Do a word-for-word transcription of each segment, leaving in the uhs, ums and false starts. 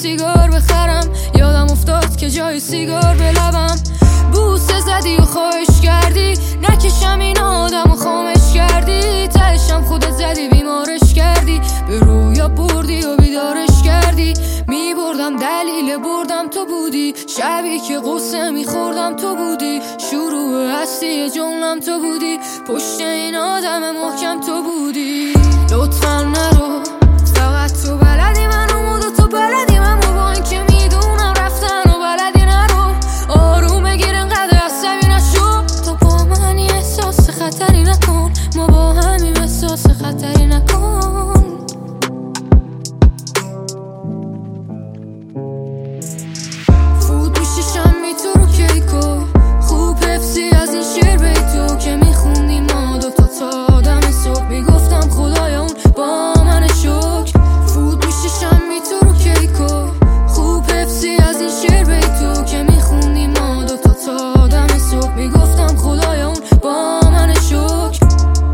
سیگار بخرم. یادم افتاد که جای سیگار به لبم. بوسه زدی و خواهش کردی نکشم این آدم و خامش کردی. تهشم خودت زدی بیمارش کردی، به رویا بردی و بیدارش کردی. میبردم دلیل بردم تو بودی، شبی که قصه میخوردم تو بودی، شروع هستی جملم تو بودی، پشت این آدم محکم تو بودی. لطفا نرو، فقط تو بلدی منو مود و تو بلدی منو، با این که میدونم رفتن و بلدی نرو. آروم بگیر انقدر عصبی نشو، تو با منی احساس خطری نکن، ما با همیم احساس خطری نکن. فوت میشه شمی تو رو کیکو، خوب حفظی از این شعر بیتو که میخوندیم ما دوتا تا آدم صبح. میگفتم خدایا اون با من شکر. فوت میشه شمی تو رو کیکو، خوب حفظی از این شعر بیتو که میخوندیم ما دوتا تا آدم صبح. میگفتم خدایا اون با من شکر.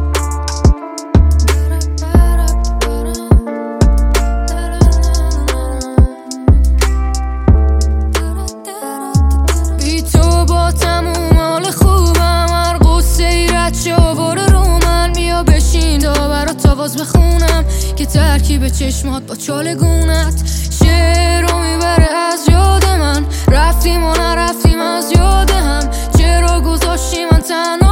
بی تو با تموم حال خوبم، هر قصه ای رد شو برو رو من. بیا بشین دا برات آواز بخونم که ترکیب چشمات با چالگونت شعر رو میبره از یاد من. رفتیم و نرفتیم از یاد هم، چرا گذاشتی من تنها